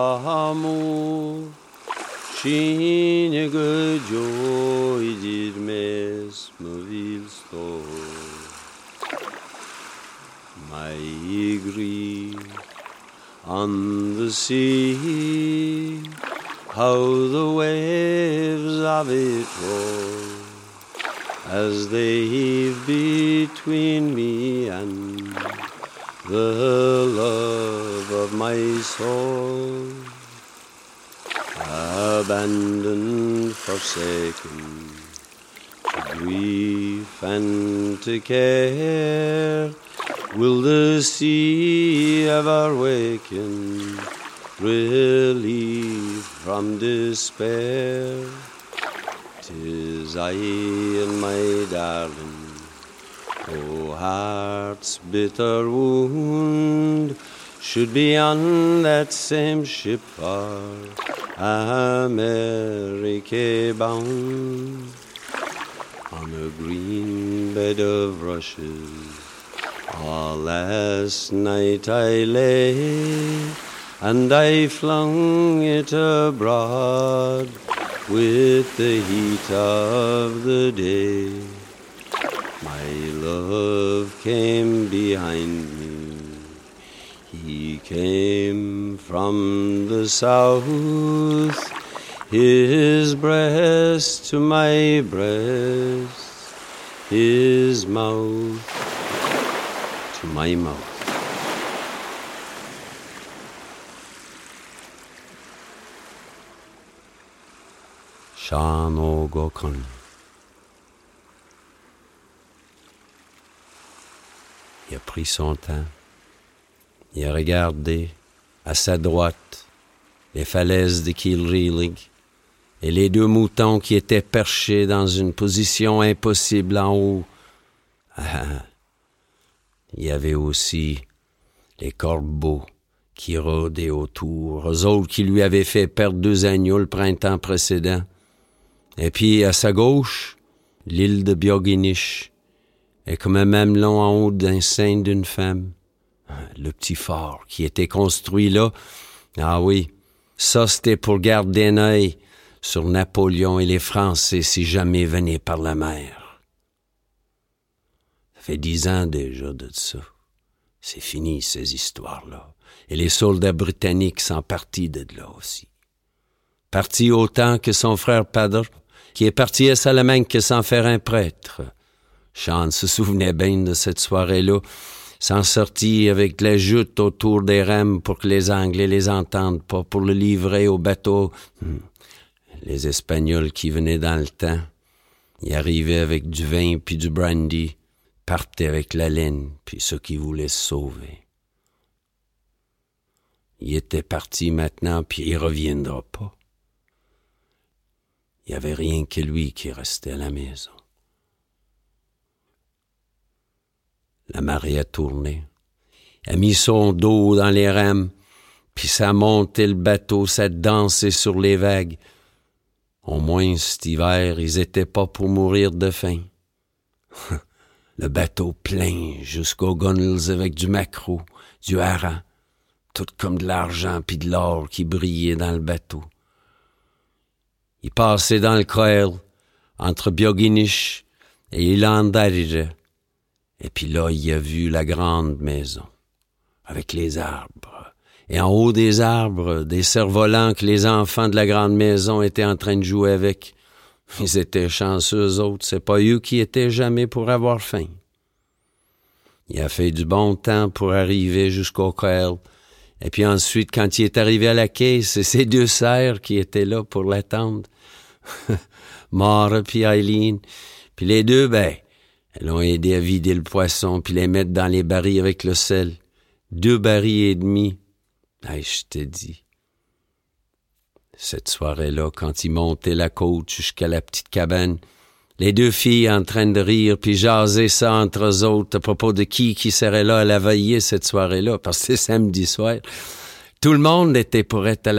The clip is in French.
Amor, Shinige joy did mes movil store. My grief on the sea, how the waves of it roll, as they heave between me and the love of my soul. Abandoned, forsaken, to grief and to care, will the sea ever waken relief from despair? 'Tis I and my darling, oh heart's bitter wound, should be on that same ship for America bound. On a green bed of rushes, all last night I lay, and I flung it abroad with the heat of the day. My love came behind me, he came from the south, his breast to my breast, his mouth to my mouth. Sean O'Gocon. Il a pris son temps. Il a regardé à sa droite les falaises de Kilreelig et les deux moutons qui étaient perchés dans une position impossible en haut. Il y avait aussi les corbeaux qui rôdaient autour, eux autres qui lui avaient fait perdre 2 agneaux le printemps précédent. Et puis, à sa gauche, l'île de Bioginich, et comme un mamelon en haut d'un sein d'une femme. Le petit fort qui était construit là, ah oui, ça c'était pour garder un œil sur Napoléon et les Français si jamais venaient par la mer. Ça fait 10 ans déjà de ça. C'est fini, ces histoires-là. Et les soldats britanniques sont partis de là aussi. Partis autant que son frère Padre, qui est parti à Salamanque sans faire un prêtre. Sean se souvenait bien de cette soirée-là, s'en sortit avec de la jute autour des rames pour que les Anglais les entendent pas, pour le livrer au bateau. Les Espagnols qui venaient dans le temps, ils arrivaient avec du vin puis du brandy, partaient avec la laine puis ceux qui voulaient se sauver. Il était parti maintenant puis il reviendra pas. Il y avait rien que lui qui restait à la maison. La marée a tourné, a mis son dos dans les rames, puis ça a monté le bateau, ça a dansé sur les vagues. Au moins, cet hiver, ils étaient pas pour mourir de faim. Le bateau plein jusqu'aux gonels avec du maquereau, du hareng, tout comme de l'argent puis de l'or qui brillait dans le bateau. Il passait dans le Coel, entre Bioginich et Ilandarire. Et puis là, il a vu la grande maison, avec les arbres. Et en haut des arbres, des cerfs-volants que les enfants de la grande maison étaient en train de jouer avec. Ils étaient chanceux, eux autres. C'est pas eux qui étaient jamais pour avoir faim. Il a fait du bon temps pour arriver jusqu'au Coel. Et puis ensuite, quand il est arrivé à la quai, c'est ses 2 sœurs qui étaient là pour l'attendre. Mara puis Eileen. Puis les 2, elles l'ont aidé à vider le poisson puis les mettre dans les barils avec le sel. 2 barils et demi. Je te dis. Cette soirée-là, quand ils montaient la côte jusqu'à la petite cabane, les 2 filles en train de rire puis jaser ça entre eux autres à propos de qui serait là à la veillée cette soirée-là, parce que c'est samedi soir. Tout le monde était pour être à la